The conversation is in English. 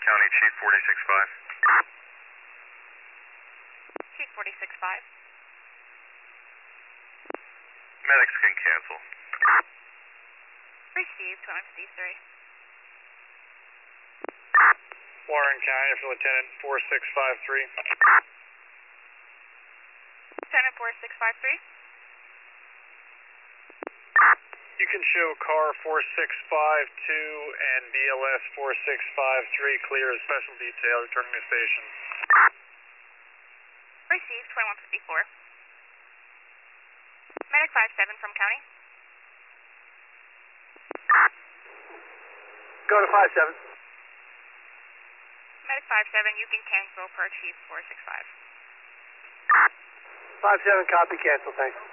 County, Chief 46-5. Chief 46-5. Medics can cancel. Received, 2153. Warren County for Lieutenant 4653. Lieutenant 4653. You can show car 4652 and BLS 4653 clear as special detail returning to station. Received, 2154. Medic 57 from County. Go to 57. Medic 57, you can cancel per Chief 465. 57, copy, cancel, thanks.